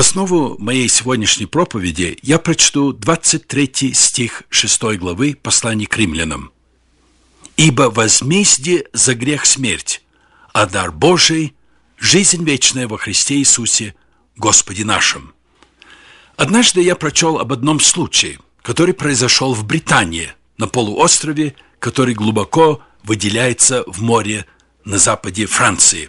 основу моей сегодняшней проповеди я прочту 23 стих 6 главы послания к римлянам. «Ибо возмездие за грех смерть, а дар Божий – жизнь вечная во Христе Иисусе, Господе нашим». Однажды я прочел об одном случае, который произошел в Британии, на полуострове, который глубоко выделяется в море на западе Франции.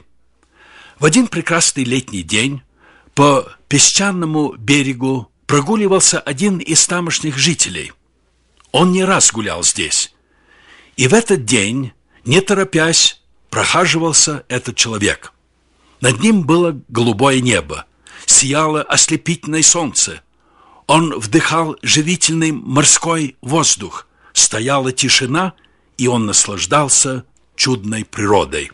В один прекрасный летний день по песчаному берегу прогуливался один из тамошних жителей. Он не раз гулял здесь. И в этот день, не торопясь, прохаживался этот человек. Над ним было голубое небо, сияло ослепительное солнце. Он вдыхал живительный морской воздух, стояла тишина, и он наслаждался чудной природой.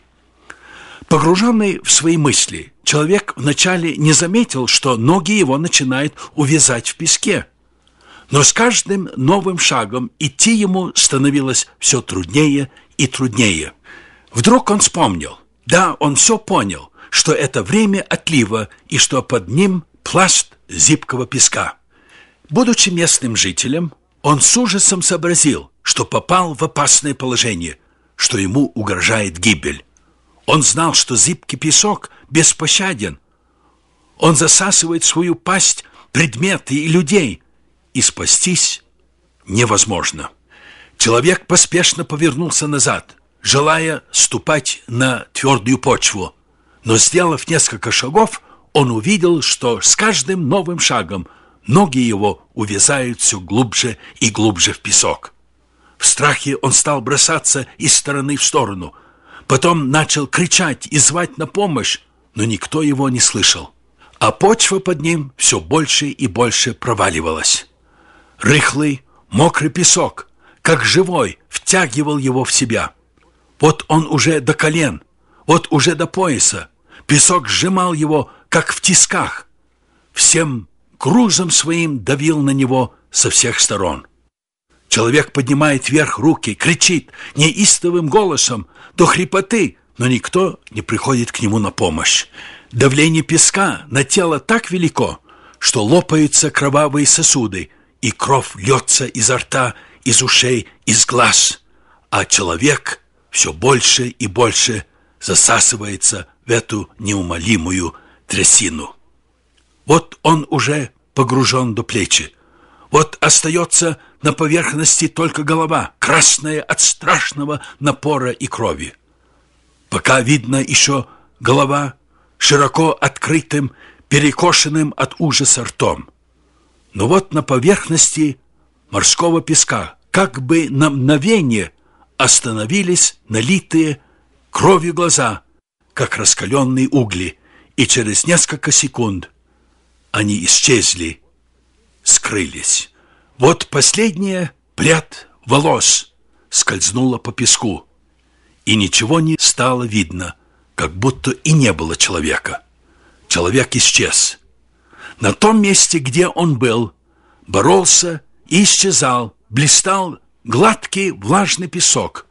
Погруженный в свои мысли, человек вначале не заметил, что ноги его начинают увязать в песке. Но с каждым новым шагом идти ему становилось все труднее и труднее. Вдруг он вспомнил, да, он все понял, что это время отлива и что под ним пласт зыбкого песка. Будучи местным жителем, он с ужасом сообразил, что попал в опасное положение, что ему угрожает гибель. Он знал, что зыбкий песок беспощаден. Он засасывает в свою пасть предметы и людей, и спастись невозможно. Человек поспешно повернулся назад, желая ступать на твердую почву. Но, сделав несколько шагов, он увидел, что с каждым новым шагом ноги его увязают все глубже и глубже в песок. В страхе он стал бросаться из стороны в сторону. Потом начал кричать и звать на помощь, но никто его не слышал. А почва под ним все больше и больше проваливалась. Рыхлый, мокрый песок, как живой, втягивал его в себя. Вот он уже до колен, вот уже до пояса. Песок сжимал его, как в тисках. Всем грузом своим давил на него со всех сторон. Человек поднимает вверх руки, кричит неистовым голосом до хрипоты, но никто не приходит к нему на помощь. Давление песка на тело так велико, что лопаются кровавые сосуды, и кровь льется изо рта, из ушей, из глаз, а человек все больше и больше засасывается в эту неумолимую трясину. Вот он уже погружен до плечи. Вот остается на поверхности только голова, красная от страшного напора и крови. Пока видно еще голова широко открытым, перекошенным от ужаса ртом. Но вот на поверхности морского песка, как бы на мгновение, остановились налитые кровью глаза, как раскаленные угли, и через несколько секунд они исчезли, скрылись. Вот последняя прядь волос скользнула по песку, и ничего не стало видно, как будто и не было человека. Человек исчез. На том месте, где он был, боролся и исчезал, блистал гладкий влажный песок,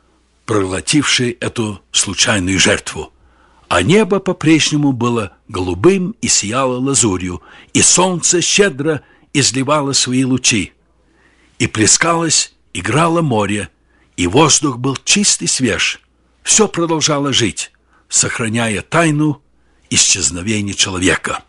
проглотивший эту случайную жертву. А небо по-прежнему было голубым и сияло лазурью, и солнце щедро изливало свои лучи. И плескалось, играло море, и воздух был чист и свеж. Все продолжало жить, сохраняя тайну исчезновения человека.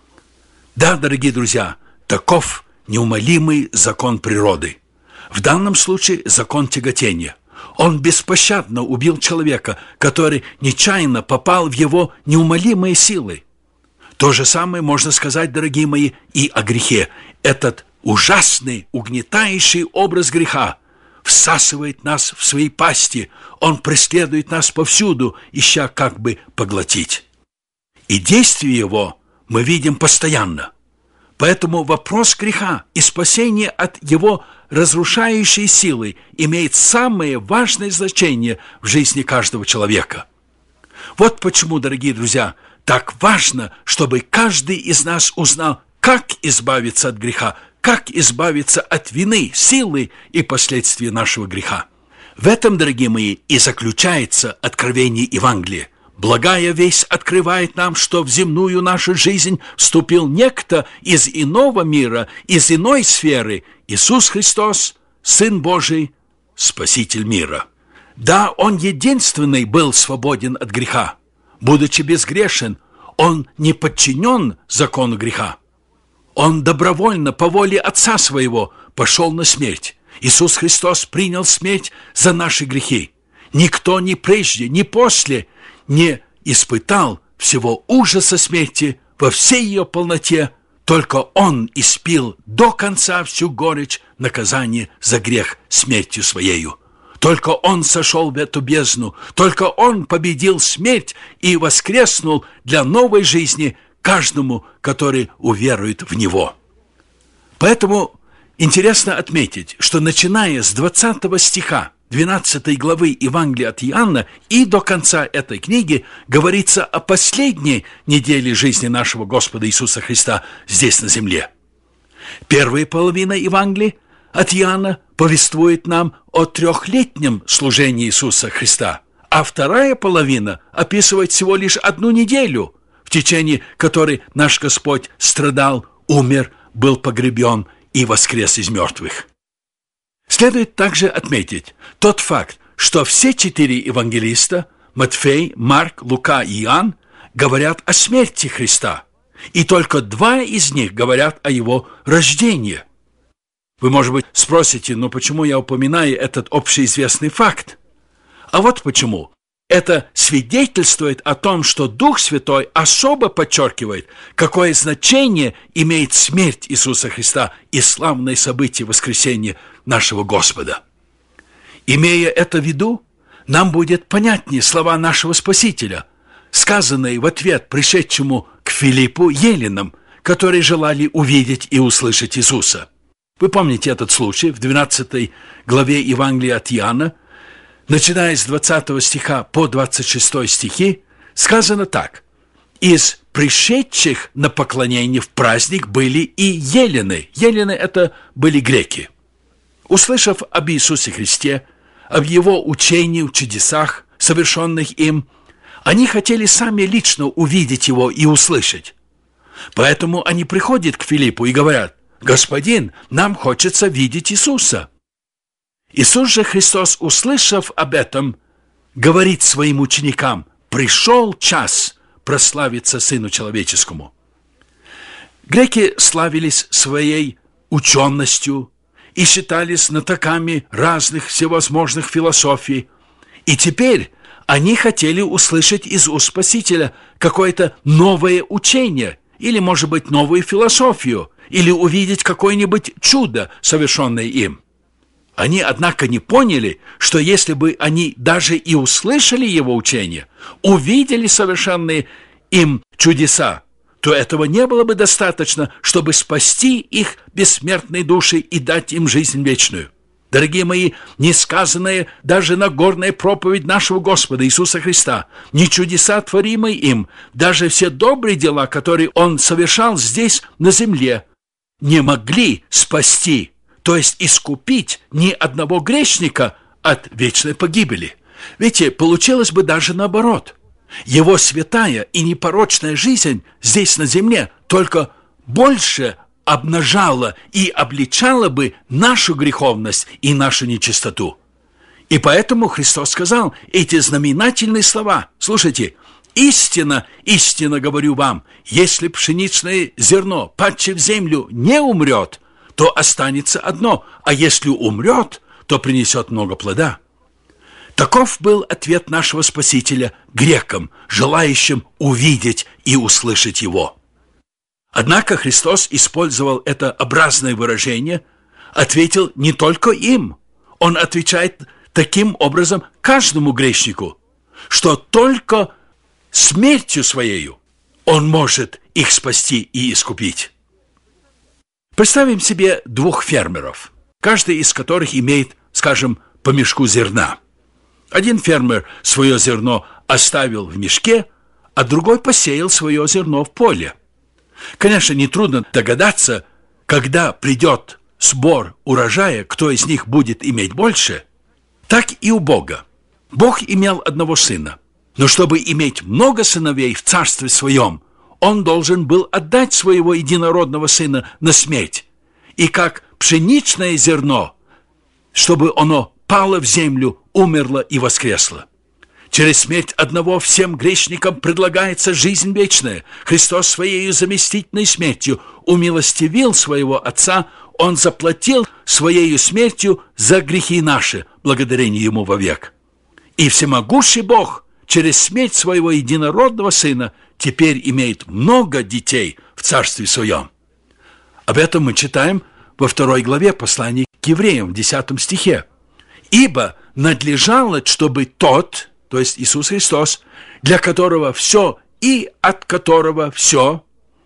Да, дорогие друзья, таков неумолимый закон природы. В данном случае закон тяготения. Он беспощадно убил человека, который нечаянно попал в его неумолимые силы. То же самое можно сказать, дорогие мои, и о грехе. Этот ужасный, угнетающий образ греха всасывает нас в свои пасти. Он преследует нас повсюду, ища как бы поглотить. И действие его мы видим постоянно. Поэтому вопрос греха и спасения от его разрушающей силы имеет самое важное значение в жизни каждого человека. Вот почему, дорогие друзья, так важно, чтобы каждый из нас узнал, как избавиться от греха, как избавиться от вины, силы и последствий нашего греха. В этом, дорогие мои, и заключается откровение Евангелия. Благая весть открывает нам, что в земную нашу жизнь вступил некто из иного мира, из иной сферы, Иисус Христос, Сын Божий, Спаситель мира. Да, Он единственный был свободен от греха. Будучи безгрешен, Он не подчинен закону греха. Он добровольно, по воле Отца Своего, пошел на смерть. Иисус Христос принял смерть за наши грехи. Никто ни прежде, ни после не испытал всего ужаса смерти во всей ее полноте, только Он испил до конца всю горечь наказания за грех смертью Своею. Только Он сошел в эту бездну, только Он победил смерть и воскреснул для новой жизни каждому, который уверует в Него. Поэтому интересно отметить, что начиная с 20 стиха 12 главы Евангелия от Иоанна и до конца этой книги говорится о последней неделе жизни нашего Господа Иисуса Христа здесь на земле. Первая половина Евангелия от Иоанна повествует нам о 3-летнем служении Иисуса Христа, а вторая половина описывает всего лишь 1 неделю, в течение которой наш Господь страдал, умер, был погребен и воскрес из мертвых. Следует также отметить тот факт, что все 4 евангелиста – Матфей, Марк, Лука и Иоанн – говорят о смерти Христа, и только 2 из них говорят о Его рождении. Вы, может быть, спросите, но почему я упоминаю этот общеизвестный факт? А вот почему. Это свидетельствует о том, что Дух Святой особо подчеркивает, какое значение имеет смерть Иисуса Христа и славное событие воскресения нашего Господа. Имея это в виду, нам будет понятнее слова нашего Спасителя, сказанные в ответ пришедшему к Филиппу еленам, которые желали увидеть и услышать Иисуса. Вы помните этот случай в 12 главе Евангелия от Иоанна, начиная с 20 стиха по 26 стихи, сказано так: «Из пришедших на поклонение в праздник были и елены». Елены – это были греки. Услышав об Иисусе Христе, об Его учении, чудесах, совершенных им, они хотели сами лично увидеть Его и услышать. Поэтому они приходят к Филиппу и говорят: «Господин, нам хочется видеть Иисуса». Иисус же Христос, услышав об этом, говорит своим ученикам: «Пришел час прославиться Сыну Человеческому». Греки славились своей ученостью и считались знатоками разных всевозможных философий, и теперь они хотели услышать из уст Спасителя какое-то новое учение или, может быть, новую философию, или увидеть какое-нибудь чудо, совершенное им. Они, однако, не поняли, что если бы они даже и услышали Его учение, увидели совершенные им чудеса, то этого не было бы достаточно, чтобы спасти их бессмертные души и дать им жизнь вечную. Дорогие мои, не сказанная даже Нагорная проповедь нашего Господа Иисуса Христа, не чудеса, творимые им, даже все добрые дела, которые Он совершал здесь, на земле, не могли спасти, то есть искупить ни одного грешника от вечной погибели. Видите, получилось бы даже наоборот. Его святая и непорочная жизнь здесь на земле только больше обнажала и обличала бы нашу греховность и нашу нечистоту. И поэтому Христос сказал эти знаменательные слова. Слушайте: «Истинно, истинно говорю вам, если пшеничное зерно, падшее в землю, не умрет, то останется одно, а если умрет, то принесет много плода». Таков был ответ нашего Спасителя грекам, желающим увидеть и услышать Его. Однако Христос использовал это образное выражение, ответил не только им. Он отвечает таким образом каждому грешнику, что только смертью Своею Он может их спасти и искупить. Представим себе 2 фермеров, каждый из которых имеет, скажем, по мешку зерна. Один фермер свое зерно оставил в мешке, а другой посеял свое зерно в поле. Конечно, нетрудно догадаться, когда придет сбор урожая, кто из них будет иметь больше. Так и у Бога. Бог имел одного сына, Но чтобы иметь много сыновей в царстве своем, он должен был отдать своего единородного сына на смерть. И как пшеничное зерно, чтобы оно пало в землю, умерло и воскресло. Через смерть одного всем грешникам предлагается жизнь вечная. Христос своей заместительной смертью умилостивил своего Отца, Он заплатил своей смертью за грехи наши, благодарение Ему вовек. И всемогущий Бог через смерть своего единородного Сына теперь имеет много детей в Царстве Своем. Об этом мы читаем во 2 главе послания к евреям в 10 стихе. «Ибо надлежало, чтобы тот, то есть Иисус Христос, для которого все и от которого все,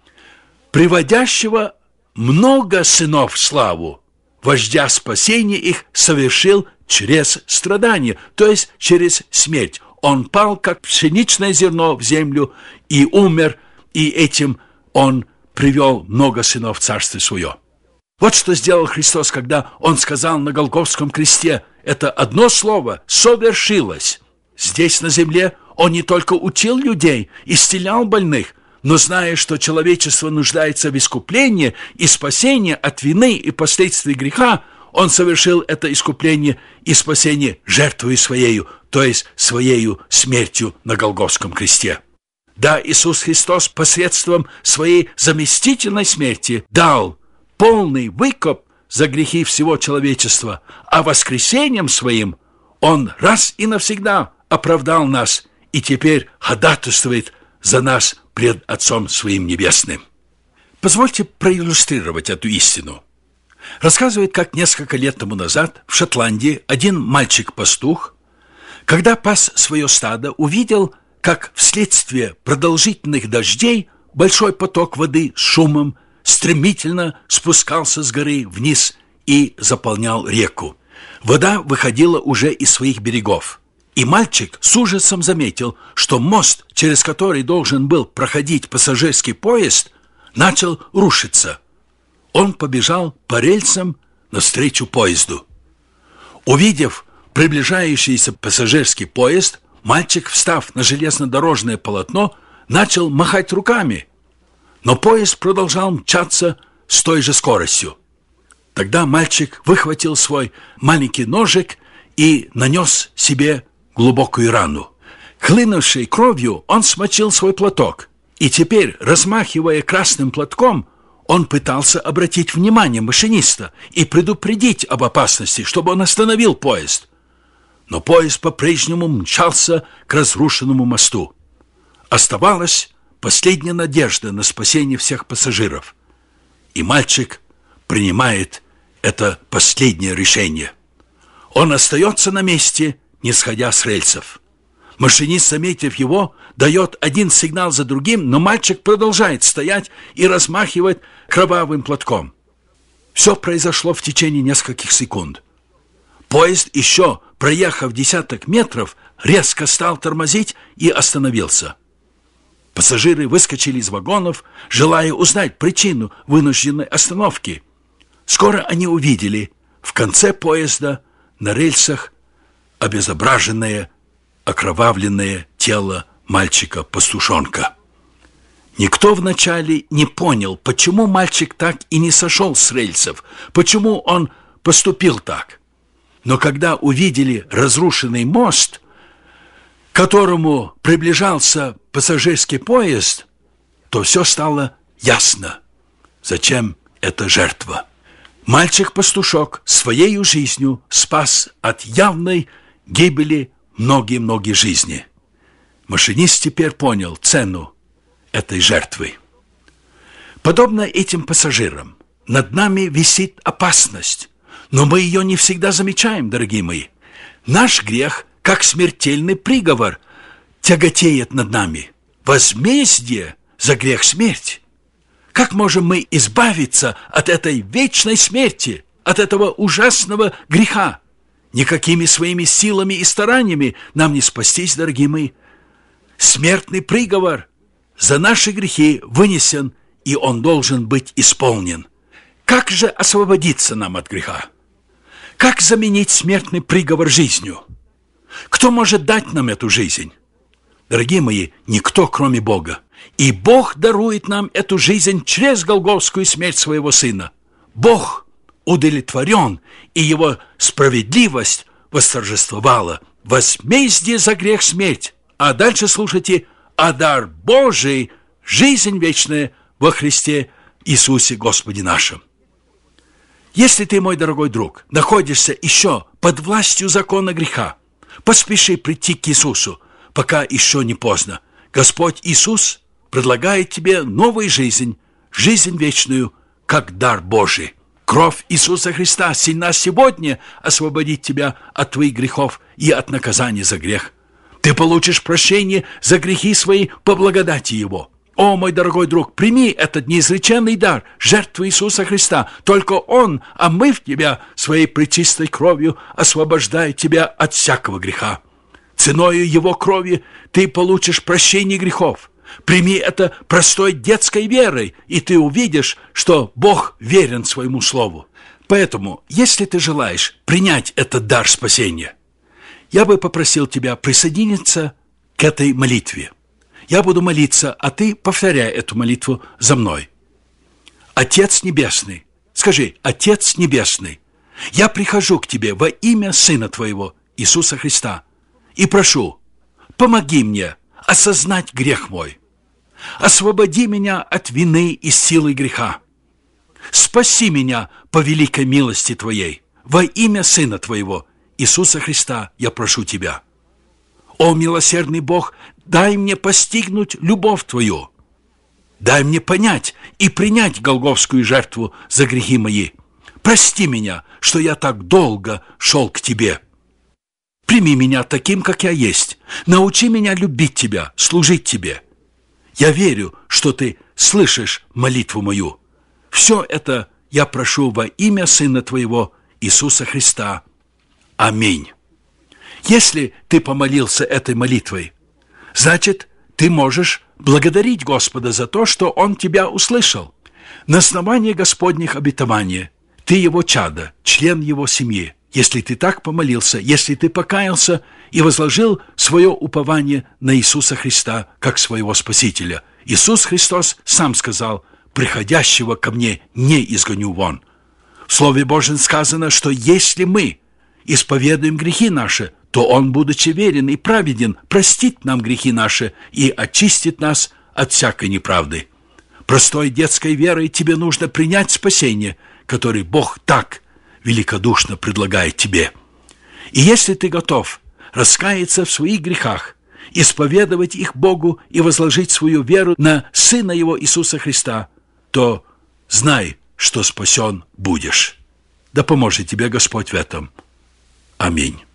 приводящего много сынов в славу, вождя спасения их совершил через страдания, то есть через смерть. Он пал, как пшеничное зерно в землю, и умер, и этим он привел много сынов в Царствие Свое». Вот что сделал Христос, когда Он сказал на Голгофском кресте это одно слово «совершилось». Здесь на земле Он не только учил людей, исцелял больных, но, зная, что человечество нуждается в искуплении и спасении от вины и последствий греха, Он совершил это искупление и спасение жертвой Своею, то есть Своею смертью на Голгофском кресте. Да, Иисус Христос посредством Своей заместительной смерти дал полный выкуп за грехи всего человечества, а воскресением Своим Он раз и навсегда оправдал нас и теперь ходатайствует за нас пред Отцом Своим Небесным. Позвольте проиллюстрировать эту истину. Рассказывает, как несколько лет тому назад в Шотландии один мальчик-пастух, когда пас свое стадо, увидел, как вследствие продолжительных дождей большой поток воды с шумом стремительно спускался с горы вниз и заполнял реку. Вода выходила уже из своих берегов. И мальчик с ужасом заметил, что мост, через который должен был проходить пассажирский поезд, начал рушиться. Он побежал по рельсам навстречу поезду. Увидев приближающийся пассажирский поезд, мальчик, встав на железнодорожное полотно, начал махать руками. Но поезд продолжал мчаться с той же скоростью. Тогда мальчик выхватил свой маленький ножик и нанес себе глубокую рану. Хлынувшей кровью он смочил свой платок, и теперь, размахивая красным платком, он пытался обратить внимание машиниста и предупредить об опасности, чтобы он остановил поезд. Но поезд по-прежнему мчался к разрушенному мосту. Оставалась последняя надежда на спасение всех пассажиров. И мальчик принимает это последнее решение. Он остается на месте, не сходя с рельсов. Машинист, заметив его, дает один сигнал за другим, но мальчик продолжает стоять и размахивать кровавым платком. Все произошло в течение нескольких секунд. Поезд, еще проехав десяток метров, резко стал тормозить и остановился. Пассажиры выскочили из вагонов, желая узнать причину вынужденной остановки. Скоро они увидели в конце поезда на рельсах обезображенное, окровавленное тело мальчика-пастушонка. Никто вначале не понял, почему мальчик так и не сошел с рельсов, почему он поступил так. Но когда увидели разрушенный мост, к которому приближался пассажирский поезд, то все стало ясно, зачем эта жертва. Мальчик-пастушок своей жизнью спас от явной гибели многие-многие жизни. Машинист теперь понял цену этой жертвы. Подобно этим пассажирам, над нами висит опасность, но мы ее не всегда замечаем, дорогие мои. Наш грех, как смертельный приговор, тяготеет над нами. Возмездие за грех — смерть. Как можем мы избавиться от этой вечной смерти, от этого ужасного греха? Никакими своими силами и стараниями нам не спастись, дорогие мои. Смертный приговор за наши грехи вынесен, и он должен быть исполнен. Как же освободиться нам от греха? Как заменить смертный приговор жизнью? Кто может дать нам эту жизнь? дорогие мои, никто, кроме Бога. И Бог дарует нам эту жизнь через голгофскую смерть своего Сына. Бог удовлетворен, и Его справедливость восторжествовала. Возмездие за грех — смерть. А дальше слушайте: а дар Божий — жизнь вечная во Христе Иисусе Господе нашим. Если ты, мой дорогой друг, находишься еще под властью закона греха, поспеши прийти к Иисусу, пока еще не поздно. Господь Иисус предлагает тебе новую жизнь, жизнь вечную, как дар Божий. Кровь Иисуса Христа сильна сегодня освободить тебя от твоих грехов и от наказания за грех. Ты получишь прощение за грехи свои по благодати Его. О, мой дорогой друг, прими этот неизреченный дар, жертву Иисуса Христа. Только Он, омыв тебя своей пречистой кровью, освобождает тебя от всякого греха. Ценою Его крови ты получишь прощение грехов. Прими это простой детской верой, и ты увидишь, что Бог верен своему слову. Поэтому, если ты желаешь принять этот дар спасения, я бы попросил тебя присоединиться к этой молитве. Я буду молиться, а ты повторяй эту молитву за мной. Отец Небесный, скажи: Отец Небесный, я прихожу к Тебе во имя Сына Твоего, Иисуса Христа, и прошу, помоги мне осознать грех мой. Освободи меня от вины и силы греха. Спаси меня по великой милости Твоей. Во имя Сына Твоего, Иисуса Христа, я прошу Тебя. О, милосердный Бог, дай мне постигнуть любовь Твою. Дай мне понять и принять голгофскую жертву за грехи мои. Прости меня, что я так долго шел к Тебе. Прими меня таким, как я есть. Научи меня любить Тебя, служить Тебе. Я верю, что Ты слышишь молитву мою. Все это я прошу во имя Сына Твоего, Иисуса Христа. Аминь. Если ты помолился этой молитвой, значит, ты можешь благодарить Господа за то, что Он тебя услышал. На основании Господних обетований ты Его чадо, член Его семьи. Если ты так помолился, если ты покаялся и возложил свое упование на Иисуса Христа как своего Спасителя. Иисус Христос сам сказал: «Приходящего ко мне не изгоню вон». В Слове Божьем сказано, что если мы исповедуем грехи наши, то Он, будучи верен и праведен, простит нам грехи наши и очистит нас от всякой неправды. Простой детской верой тебе нужно принять спасение, которое Бог так великодушно предлагает тебе. И если ты готов раскаяться в своих грехах, исповедовать их Богу и возложить свою веру на Сына Его Иисуса Христа, то знай, что спасен будешь. Да поможет тебе Господь в этом. Аминь.